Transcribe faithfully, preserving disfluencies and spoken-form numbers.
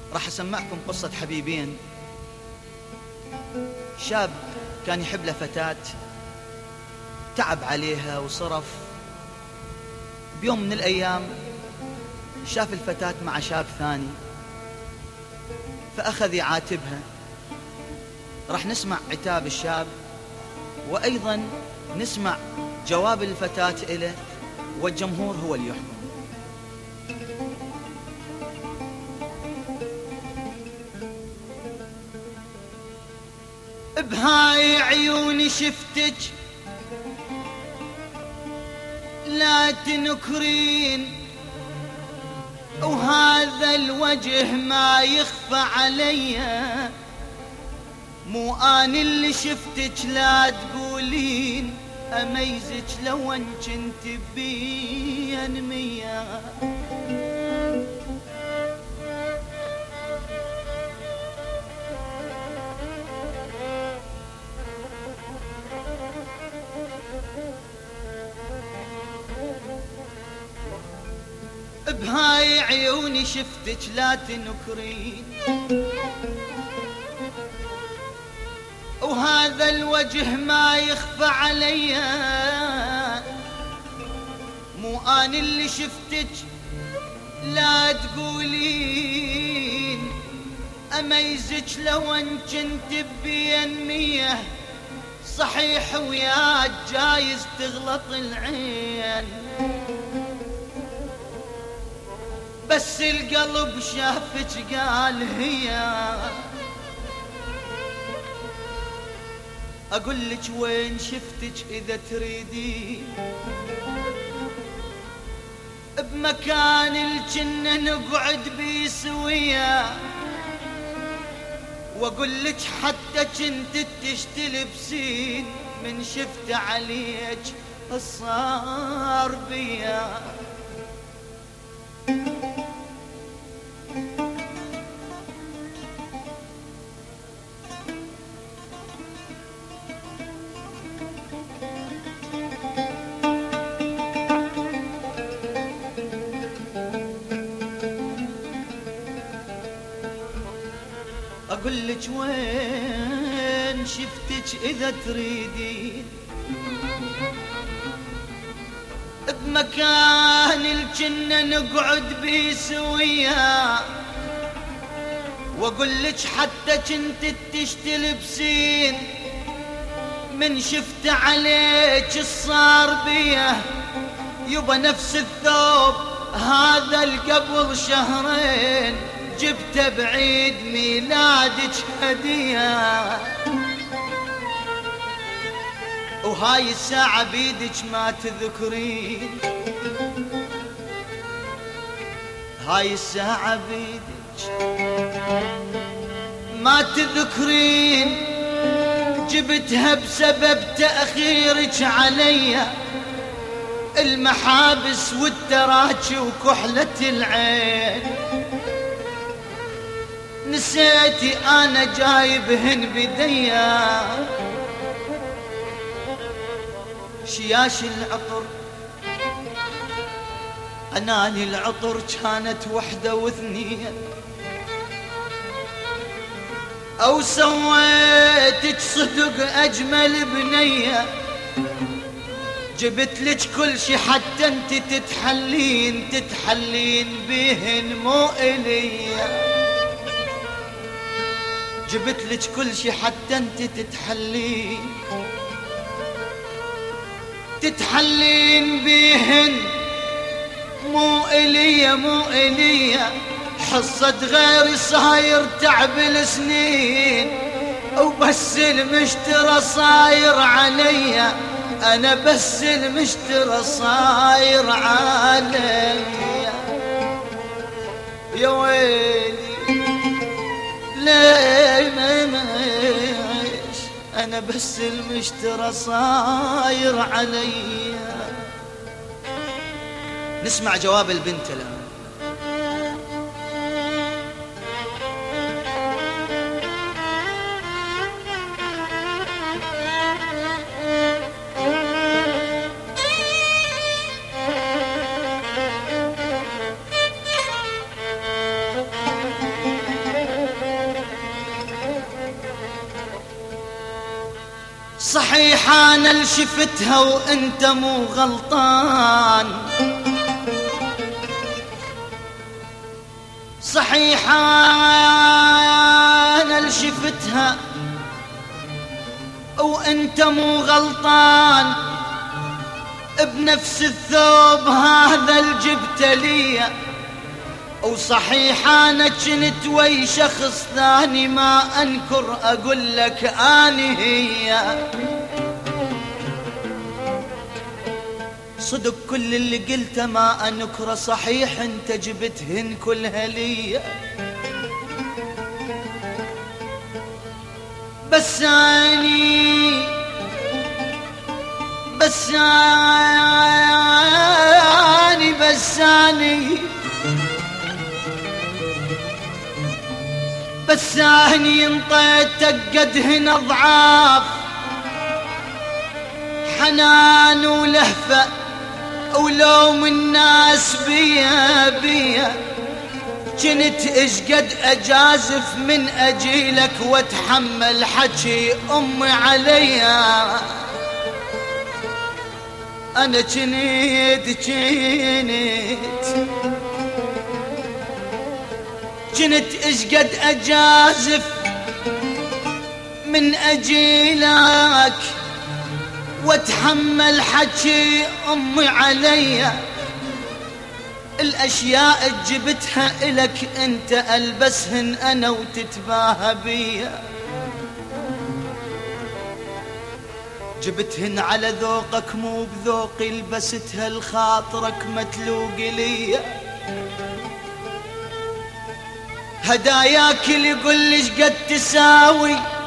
راح أسمعكم قصة حبيبين. شاب كان يحب له فتاة، تعب عليها وصرف. بيوم من الأيام شاف الفتاة مع شاب ثاني فأخذ يعاتبها. راح نسمع عتاب الشاب وأيضا نسمع جواب الفتاة إليه، والجمهور هو اللي يحكم. بهاي عيوني شفتك لا تنكرين، وهذا الوجه ما يخفى عليا، مو أنا اللي شفتك لا تقولين، أميزك لو أن كنت بين مية. بهاي عيوني شفتك لا تنكرين، وهذا الوجه ما يخفى عليا، مو أنا اللي شفتك لا تقولين، أميزك لو أن كنت بين مية. صحيح وياك جايز تغلط العين، بس القلب شافك قال هي. أقول لك وين شفتك إذا تريدين، بمكان الجنة نقعد بيه سويا، وأقول لك حتى كنت تشتلبسين، من شفت عليك الصار بيا. أقول لك وين شفتك إذا تريدين، بمكان الجنة نقعد بيه سويا، وأقول لك حتى كنت تشتلبسين، من شفت عليك الصار بيه. يبا نفس الثوب هذا القبل شهرين، جبته بعيد ميلادك هدية، وهاي الساعة بيدك ما تذكرين، هاي الساعة بيدك ما تذكرين، جبتها بسبب تأخيرك عليا، المحابس والتراجي وكحلة العين. نسيتي أنا جايبهن بديا، شياش العطر أناني العطر كانت وحدة واثنين، أو سويتك صدق أجمل بنية، جبت لك كل شي حتى انت تتحلين تتحلين بهن مو إليا، جبت لك كل شي حتى انت تتحلين تتحلين بهن مو إليا مو إليا. حصة غيري صاير تعب السنين، وبس المشترى صاير عليا، أنا بس المشترى صاير عليا. يا ويلي ليه ما معيش، أنا بس المشترى صاير عليا. نسمع جواب البنت الآن. صحيح انا اللي شفتها وانت مو غلطان، صحيح انا اللي شفتها وانت مو غلطان، بنفس الثوب هذا اللي جبت لي، وصحيح انا كنت وي شخص ثاني ما انكر اقول لك اني هي. صدق كل اللي قلته ما انكره، صحيح انت جبتهن كلها لي، بس اني بس اني بس اني بس اني انطيتك قدهن اضعاف حنان ولهفة ولوم الناس بيا بيا، كنت اشقد اجازف من اجيلك واتحمل حكي امي عليا. انا كنت كنت كنت اشقد اجازف من اجيلك واتحمل حكي امي عليا. الاشياء اللي جبتها الك انت البسهن انا وتتباهى بيا، جبتهن على ذوقك مو بذوقي، لبستها لخاطرك متلوق ليا. هداياك اللي يقول ليش قد تساوي